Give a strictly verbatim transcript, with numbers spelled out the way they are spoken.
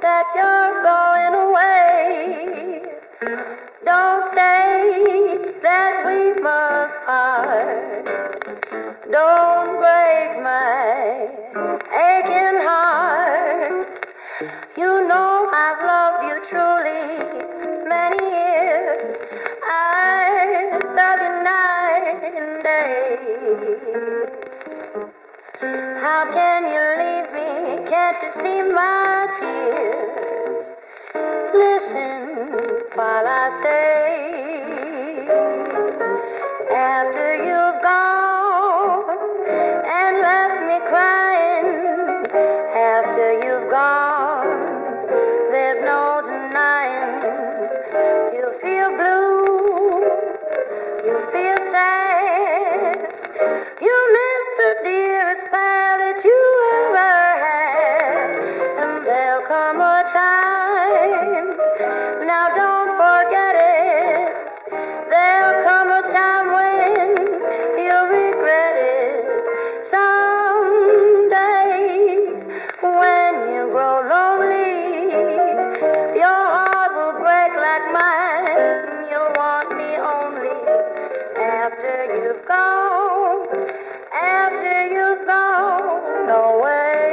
that you're going away. Don't say that we must part. Don't break my aching heart. You know I've loved you truly many years. I love you night and day. How can you leave me? Can't you see my tears? Listen while I say, after you've gone and left me crying, after you've gone, there's no denying. You feel blue, you feel sad, you miss the dearest pal that you ever had. And there'll come a time, now don't forget it, there'll come a time when you'll regret it. Someday, when you grow lonely, your heart will break like mine. You'll want me only after you've gone, after you've gone away.